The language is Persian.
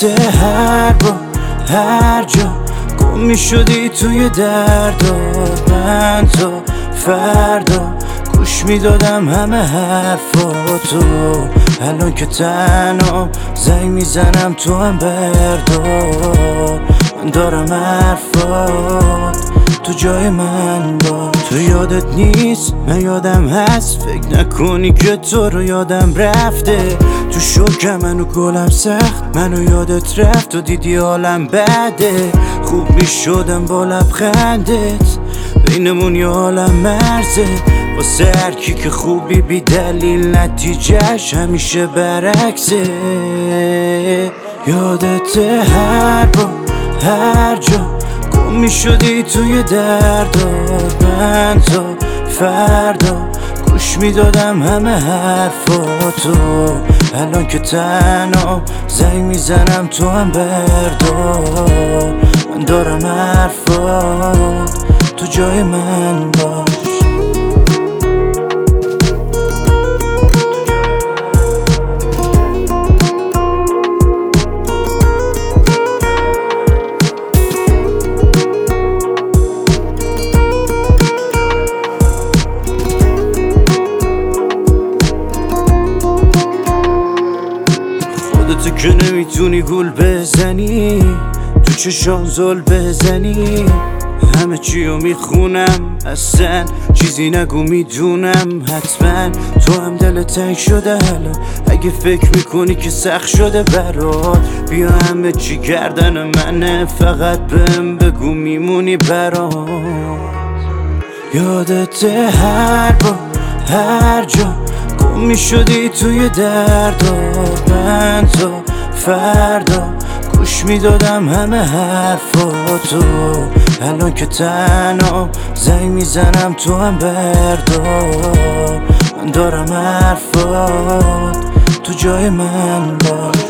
هر جا گم می شدی توی دردات. من تا فردا گوش می دادم همه حرفاتو. الان که تنها زنگ می زنم تو هم بردار. من دارم حرفات تو جای من باش. تو یادت نیست من یادم هست، فکر نکنی که تو رو یادم رفته. تو شوکم منو گلم سخت، منو یادت رفت و دیدی حالم بده. خوب می شدم با لبخندت، بینمون یه عالم مرزه. واسه هر کی که خوبی بی دلیل نتیجهش همیشه برعکسه. یادت هر جا گم می شدی توی دردات. من تا فردا گوش می دادم همه حرفاتو. الان که تنها زنگ می زنم تو هم بردار. من دارم حرفات تو جای من باش. تو که نمیتونی گول بزنی، تو چشام زل بزنی. همه چیو میخونم، اصلا چیزی نگو میدونم. حتما تو هم دل تنگ شده الان، اگه فکر میکنی که سخت شده برات. بیا همه چی گردن منه، فقط بهم بگو میمونی برات. یادت هر جا گم می شدی توی دردات. من تا فردا گوش می دادم همه حرفاتو. الان که تنها زنگ می زنم تو هم بردار. من دارم حرفات تو جای من باش.